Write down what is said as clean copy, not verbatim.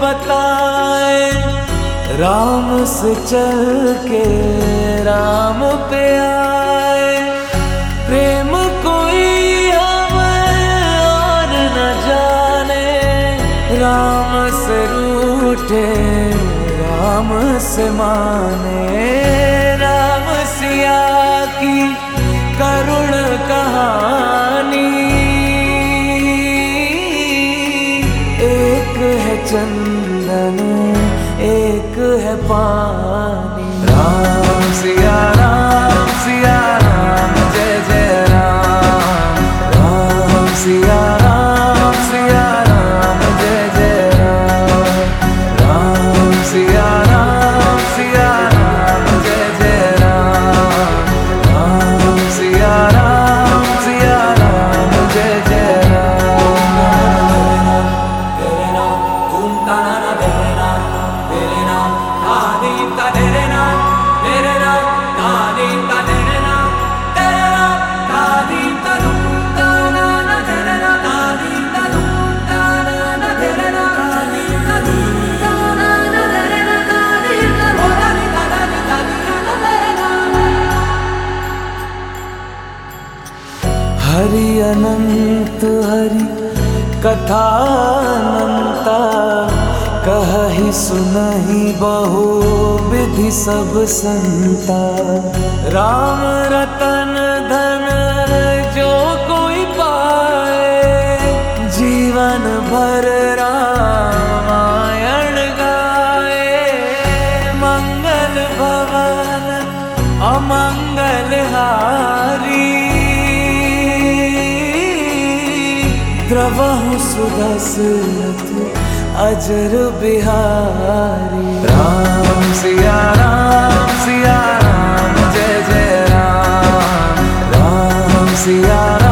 बताए, राम से चल के राम पे आए। प्रेम कोई हमें और न जाने, राम से रूठे राम से माने। राम सिया की करुण कहानी, एक है चंदन एक है पानी। राम सिया राम जय जय राम। राम सिया राम जय जय राम। राम सिया राम जय जय राम। राम सिया राम जय जय राम। तेरे नाम तुम ताना तेरे नाम, तेरे नाम आदि का तेरे नाम, तेरे नाम आदि का तेरे नाम, तेरे नाम आदि का तुम ताना तेरे नाम, आदि का तुम ताना तेरे नाम, आदि का तुम ताना तेरे नाम, आदि का होदानी ताना तेरे नाम। हरि अनंत हरि कथा अनंता, कहहि सुनहि बहु विधि सब संता। राम रतन धन जो कोई पाए, जीवन भर रामायण गाए। मंगल भवन अमंगल हारी, द्रवहु सुदशरथ अजर बिहारी। राम सिया राम जय जय राम। राम सिया